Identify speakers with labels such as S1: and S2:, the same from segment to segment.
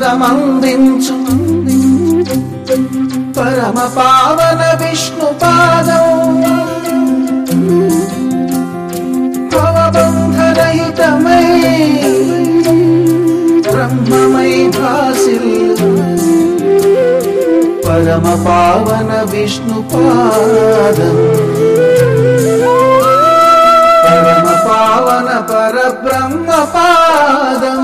S1: పదమందించు పరమ పావన విష్ణు పాదం భవబంధరహితమై బ్రహ్మమై భాసిల్లు పరమ పావన విష్ణు పాదం పరమ పావన పరబ్రహ్మ పాదం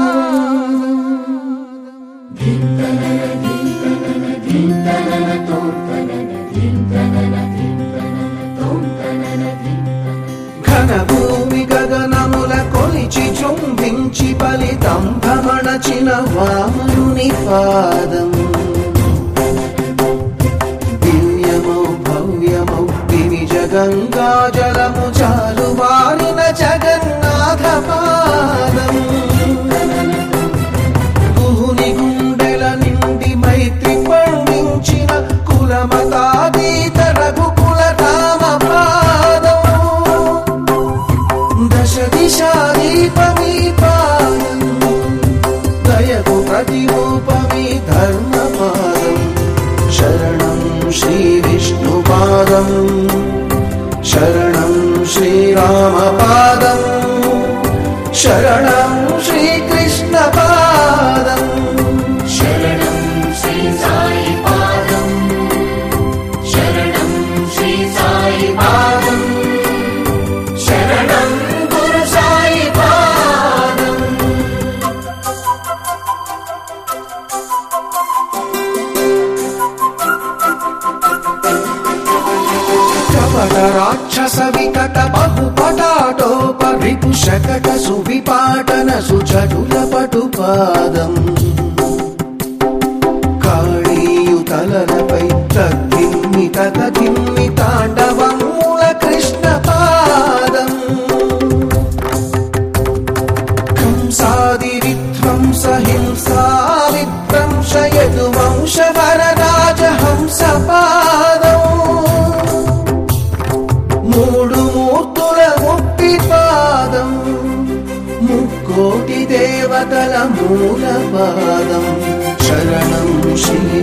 S1: ఘన భూమి గగనముల కొలిచి చుంబించి ఫలితం భ్రమణచిన వామనుని పాదం దివ్యమౌ భవ్యమౌ వినిజ గంగా జలము చాలు వారిన జగన్నాథ పాదం గుహుని గుండెల నిండి మైత్రి పండించిన కులమతాతీత రఘుకుల రామ పాదం దశ దిశాదీపమీ పాదం దయకు ప్రతిరూపమీ ధర్మ పాదం శరణం శ్రీ విష్ణు పాదం శరణం శ్రీరామ పాదం శరణం శ్రీకృష్ణ పాదం
S2: శరణం శ్రీ సాయి పాదం శరణం శ్రీ సాయి పాదం శరణం గురు సాయి పాదం
S1: కపట రాక్షస వికట బహుపటాటోప రిపు శకట సువిపాటన సుచటుల పటుపాదం కాళీయుతలపై తగ్గిమ్మి తగతిమ్మి తాండవమూల కృష్ణ పాదం కంసాది విధ్వంస హింసా విధ్వంసయదు వంశ వరరాజ హంస పాదం మూడు మూర్తుల ముక్తి పాదం ముక్కోటి దేవతల మూల పాదం శరణం శ్రీ